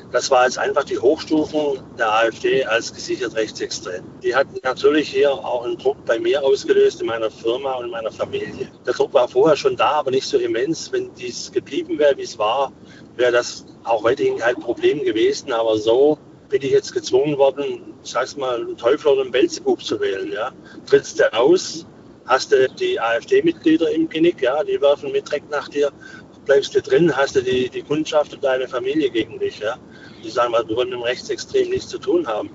Das war jetzt einfach die Hochstufung der AfD als gesichert rechtsextrem. Die hatten natürlich hier auch einen Druck bei mir ausgelöst, in meiner Firma und in meiner Familie. Der Druck war vorher schon da, aber nicht so immens. Wenn dies geblieben wäre, wie es war, wäre das auch weiterhin kein Problem gewesen. Aber so bin ich jetzt gezwungen worden, ich sag's mal, einen Teufel oder einen Beelzebub zu wählen. Ja. Trittst du aus, hast du die AfD-Mitglieder im Genick, ja, die werfen mit Dreck nach dir. Bleibst du drin, hast du die Kundschaft und deine Familie gegen dich. Ja. Die sagen, wir wollen mit dem Rechtsextrem nichts zu tun haben.